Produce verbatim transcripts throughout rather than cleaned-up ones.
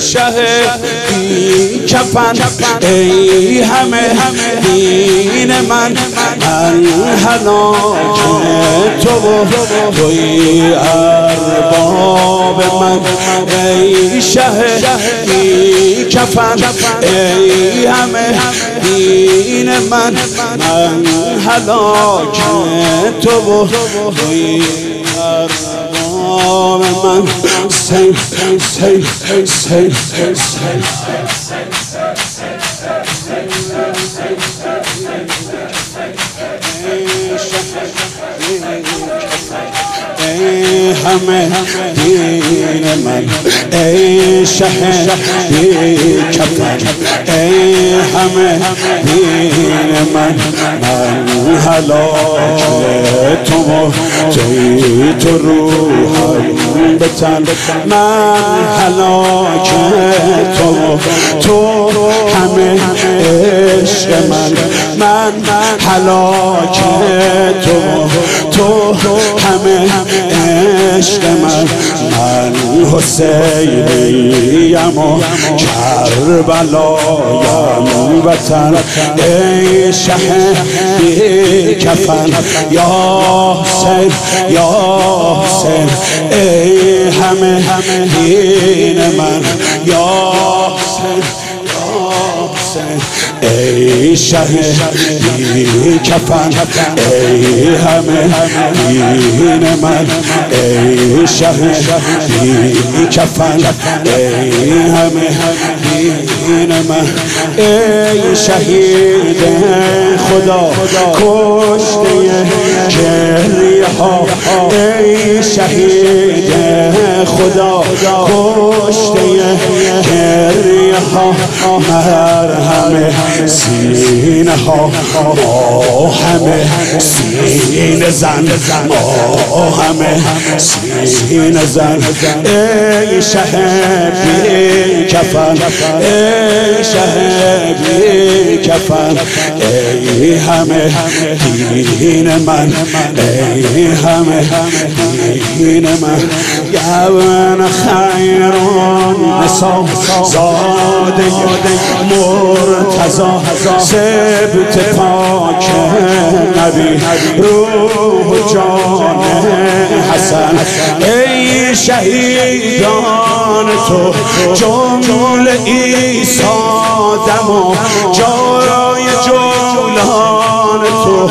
شه بی کفن ای همه دین من من هلاک تو و توی ارباب من ای شه بی کفن ای همه دین من من هلاک تو و توی ارباب من سی سی سی سی ای همه دین من ای شه بی کفن ای همه دین من من هلاک تو و توی تو روحم بتن من هلاک تو و تو همه عشق من من هلاک تو و تو همه عشق من من حسینیم و کربلایم وطن ای شه بی کفن یا حسین یا حسین ای همه دین من یا حسین ای شه بی کفن ای همه دین من ای شه بی کفن ای همه دین من ای شهید خدا کشته گریه ها ای شهید خدا کشته گریه ها مرهم سینه ها ما همه سینه زن ما همه سینه زن ای شه بی کفن ای شه بی کفن ای همه دین من ای همه دین من یون خیرون نسا زاده مرتضا سبت پاک نبی روح جان حسن ای شهیدان تو جمله ایستادم و جای جولان تو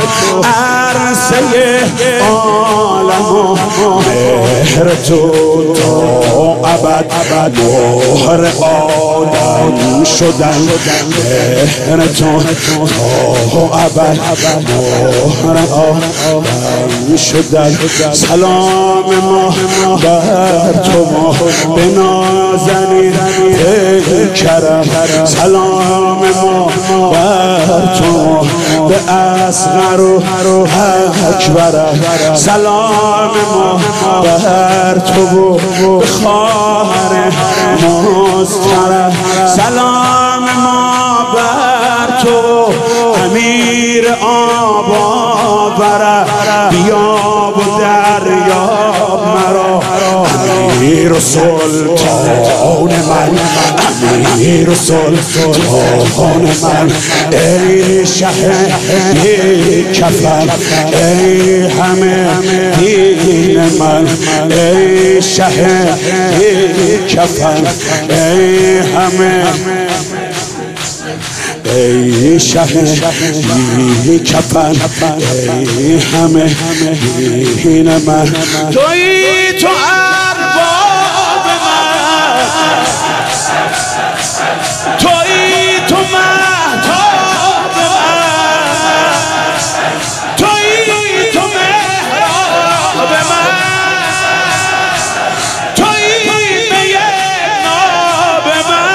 عرصه عالم و مهر تو تا ابد مهر عالم شدن مهر تو تا ابد مهر عالم شدن سلام ما بر تو ما به نازنین کرم سلام ما بر تو به اصغر و اکبر سلام ما بر تو به خواهر مستر سلام ما بر تو امیر آب آور بیاب و دریاب مرا امیر و سلطان من امیر و سلطان من ای شه بی کفن ای همه دین من ای شه بی کفن ای همه ای شه بی کفن ای همه دین من تویی تو ارباب من تویی تو مهتاب من تویی تو مهراب من تویی میعاب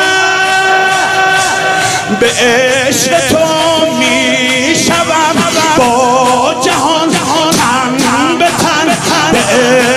من به عشق تو می شوم با جهان تن به تن به